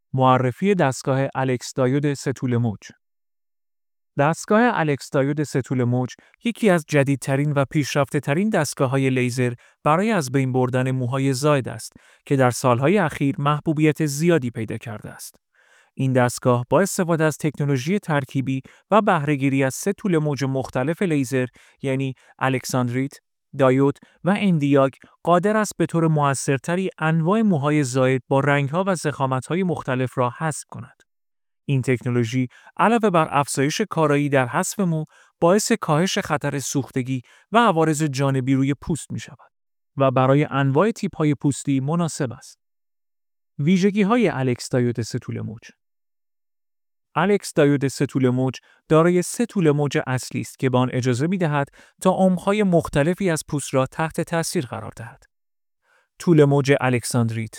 معرفی دستگاه الکس دایود سه طول موج. دستگاه الکس دایود سه طول موج یکی از جدیدترین و پیشرفته‌ترین دستگاه‌های لیزر برای از بین بردن موهای زائد است که در سالهای اخیر محبوبیت زیادی پیدا کرده است. این دستگاه با استفاده از تکنولوژی ترکیبی و بهره‌گیری از سه طول موج مختلف لیزر یعنی الکساندریت، دایود و اندیاگ قادر است به طور مؤثرتری انواع موهای زائد با رنگ‌ها و ضخامت‌های مختلف را حذف کند. این تکنولوژی علاوه بر افزایش کارایی در حذف مو، باعث کاهش خطر سوختگی و عوارض جانبی روی پوست می شود و برای انواع تیپ‌های پوستی مناسب است. ویژگی‌های الکس دایود سه طول موج. الکس دایود سه طول موج دارای سه طول موج اصلی است که به آن اجازه می‌دهد تا عمق‌های مختلفی از پوست را تحت تأثیر قرار دهد. طول موج الکساندریت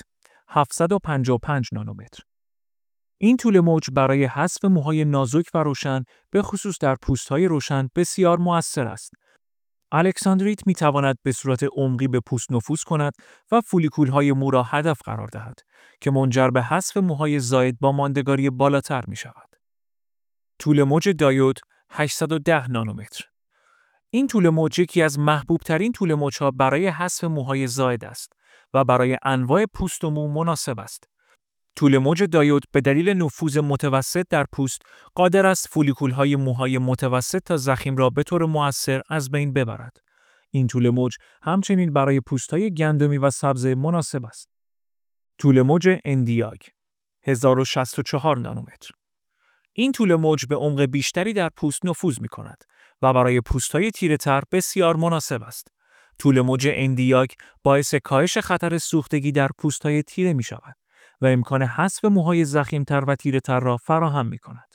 755 نانومتر. این طول موج برای حذف موهای نازک و روشن به خصوص در پوست‌های روشن بسیار مؤثر است. الکساندریت می‌تواند به صورت عمقی به پوست نفوذ کند و فولیکول‌های مو را هدف قرار دهد که منجر به حذف موهای زائد با ماندگاری بالاتر می‌شود. طول موج دایود 810 نانومتر. این طول موج یکی از محبوب‌ترین طول موج‌ها برای حذف موهای زائد است و برای انواع پوست و مو مناسب است. طول موج دایود به دلیل نفوذ متوسط در پوست قادر است فولیکول‌های موهای متوسط تا ضخیم را به طور مؤثر از بین ببرد. این طول موج همچنین برای پوست‌های گندمی و سبز مناسب است. طول موج اندیاگ 1064 نانومتر. این طول موج به عمق بیشتری در پوست نفوذ می‌کند و برای پوست‌های تیره‌تر بسیار مناسب است. طول موج اندیاگ باعث کاهش خطر سوختگی در پوست‌های تیره می‌شود و امکان حذف موهای ضخیم‌تر و تیره‌تر را فراهم می‌کند.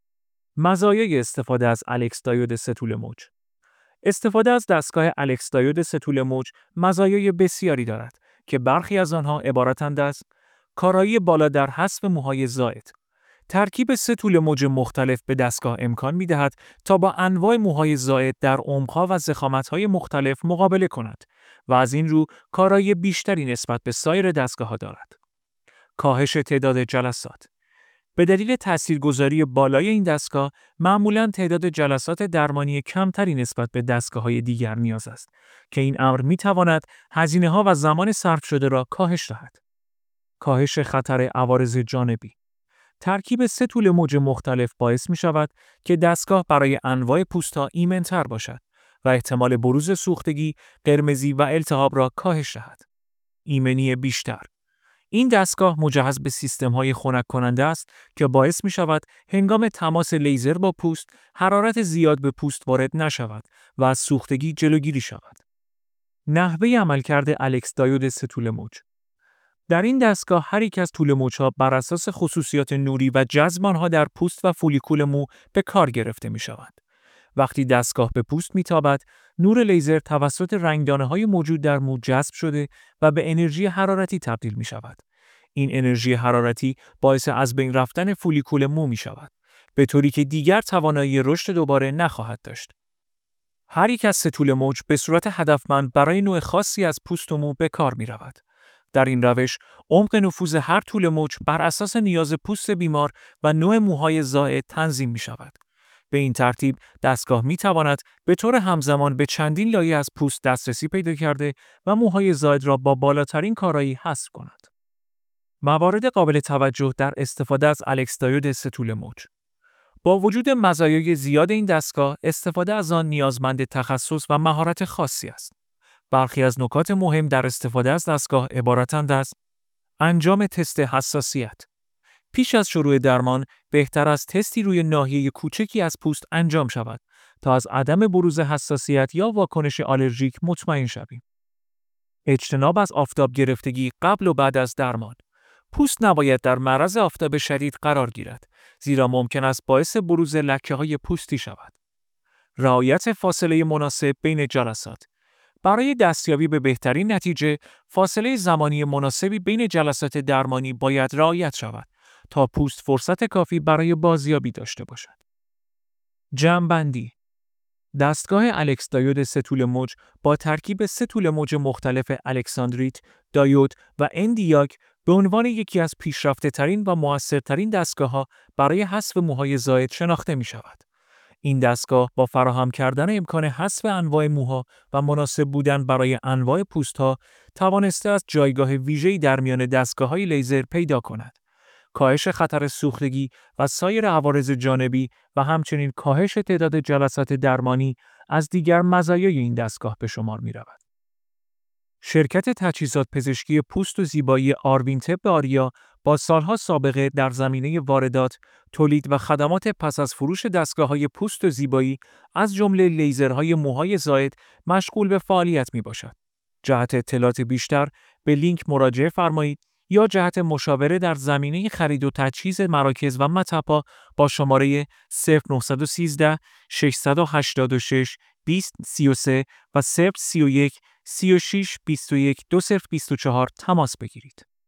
مزایای استفاده از الکس دایود سه طول موج. استفاده از دستگاه الکس دایود سه طول موج مزایای بسیاری دارد که برخی از آنها عبارتند از کارایی بالا در حذف موهای زائد. ترکیب سه طول موج مختلف به دستگاه امکان می‌دهد تا با انواع موهای زائد در عمق‌ها و ضخامت‌های مختلف مقابله کند و از این رو کارایی بیشتری نسبت به سایر دستگاه‌ها دارد. کاهش تعداد جلسات. به دلیل تاثیرگذاری بالای این دستگاه، معمولاً تعداد جلسات درمانی کمتری نسبت به دستگاه‌های دیگر نیاز است که این امر می‌تواند هزینه‌ها و زمان صرف شده را کاهش دهد. کاهش خطر عوارض جانبی. ترکیب سه طول موج مختلف باعث می‌شود که دستگاه برای انواع پوست‌ها ایمن‌تر باشد و احتمال بروز سوختگی، قرمزی و التهاب را کاهش دهد. ایمنی بیشتر. این دستگاه مجهز به سیستم‌های خنک کننده است که باعث می‌شود هنگام تماس لیزر با پوست حرارت زیاد به پوست وارد نشود و از سوختگی جلوگیری شود. نحوه عملکرد الکس دایود سه طول موج. در این دستگاه هر یک از طول موج‌ها بر اساس خصوصیات نوری و جذب آنها در پوست و فولیکول مو به کار گرفته می‌شوند. وقتی دستگاه به پوست می‌تابد، نور لیزر توسط رنگدانه‌های موجود در مو جذب شده و به انرژی حرارتی تبدیل می‌شود. این انرژی حرارتی باعث از بین رفتن فولیکول مو می‌شود، به طوری که دیگر توانایی رشد دوباره نخواهد داشت. هر یک از سه طول موج به صورت هدفمند برای نوع خاصی از پوست و مو به کار می‌رود. در این روش، عمق نفوذ هر طول موج بر اساس نیاز پوست بیمار و نوع موهای زائد تنظیم می‌شود. به این ترتیب دستگاه می‌تواند به طور همزمان به چندین لایه از پوست دسترسی پیدا کرده و موهای زائد را با بالاترین کارایی حذف کند. موارد قابل توجه در استفاده از الکس دایود سه طول موج. با وجود مزایای زیاد این دستگاه، استفاده از آن نیازمند تخصص و مهارت خاصی است. برخی از نکات مهم در استفاده از دستگاه عبارتند از انجام تست حساسیت. پیش از شروع درمان، بهتر است تستی روی ناحیه کوچکی از پوست انجام شود تا از عدم بروز حساسیت یا واکنش آلرژیک مطمئن شویم. اجتناب از آفتاب گرفتگی قبل و بعد از درمان. پوست نباید در معرض آفتاب شدید قرار گیرد، زیرا ممکن است باعث بروز لکه‌های پوستی شود. رعایت فاصله مناسب بین جلسات. برای دستیابی به بهترین نتیجه، فاصله زمانی مناسبی بین جلسات درمانی باید رعایت شود تا پوست فرصت کافی برای بازیابی داشته باشد. جمع‌بندی. دستگاه الکس دایود سه طول موج با ترکیب سه طول موج مختلف الکساندریت، دایود و اندیاگ به عنوان یکی از پیشرفته‌ترین و مؤثرترین دستگاه‌ها برای حذف موهای زائد شناخته می‌شود. این دستگاه با فراهم کردن امکان حذف انواع موها و مناسب بودن برای انواع پوست‌ها توانسته است جایگاه ویژه‌ای در میان دستگاه‌های لیزر پیدا کند. کاهش خطر سوختگی و سایر عوارض جانبی و همچنین کاهش تعداد جلسات درمانی از دیگر مزایای این دستگاه به شمار می‌رود. شرکت تجهیزات پزشکی پوست و زیبایی آروین طب آریا با سالها سابقه در زمینه واردات، تولید و خدمات پس از فروش دستگاه‌های پوست و زیبایی از جمله لیزرهای موهای زائد مشغول به فعالیت میباشد. جهت اطلاعات بیشتر به لینک مراجعه فرمایید یا جهت مشاوره در زمینه خرید و تجهیز مراکز و مطب‌ها با شماره 0913 686 2033 و 031 36 21 2024 تماس بگیرید.